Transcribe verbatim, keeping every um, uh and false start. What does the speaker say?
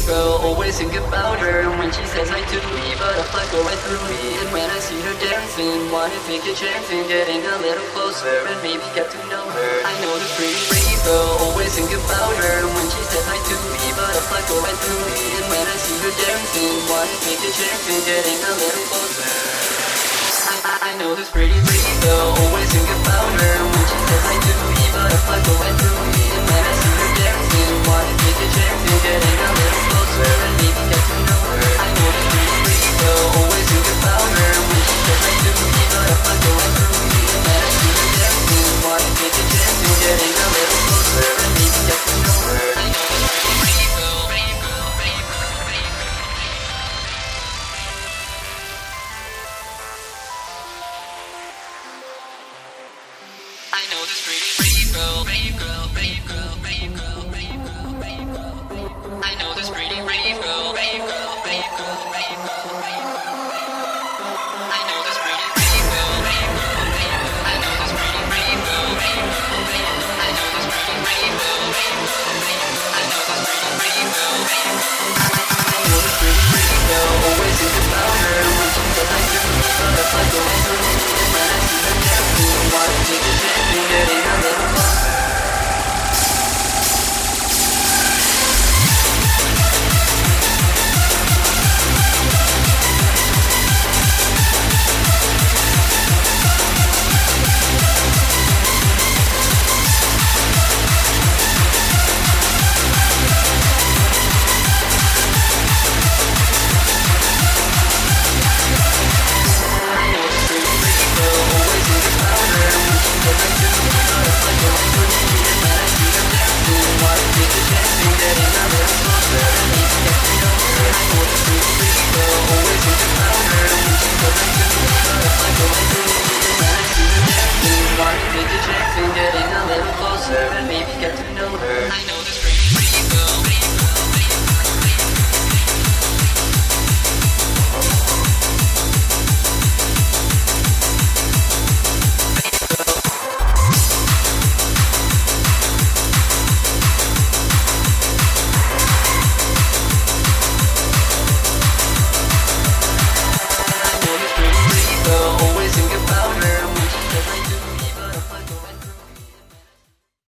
girl, always think about her. And when she says hi to me, butterflies go right through me. And when I see her dancing, wanna take a chance in getting a little closer and maybe get to know her. I know this pretty, pretty girl, always think about her. And when she says hi to me, butterflies go right through me. And when I see her dancing, wanna take a chance in getting a little closer. I, I, I know this pretty, pretty girl, always think about her. And when she says hi to me, butterflies go right through me. And when I see her dancing, wanna take a chance in getting a little closer and maybe get to know her. I know this pretty, pretty girl, always think about her. And when she says hi to me, butterflies go right through me. And when I see her dancing, wanna take a chance in getting a little closer and maybe get to know her. I know this pretty, pretty girl, pretty girl, pretty girl, pretty girl. I know this pretty, pretty girl, pretty girl, pretty girl, pretty girl, pretty girl, pretty girl. I know this pretty, pretty girl, pretty girl, pretty girl, pretty girl, pretty girl. I know this pretty, pretty girl, pretty girl, pretty girl. I know this pretty, pretty girl, pretty girl, pretty girl. I know this pretty, pretty girl, pretty girl, pretty girl. I know this pretty, pretty girl, pretty girl. I know this pretty, pretty girl.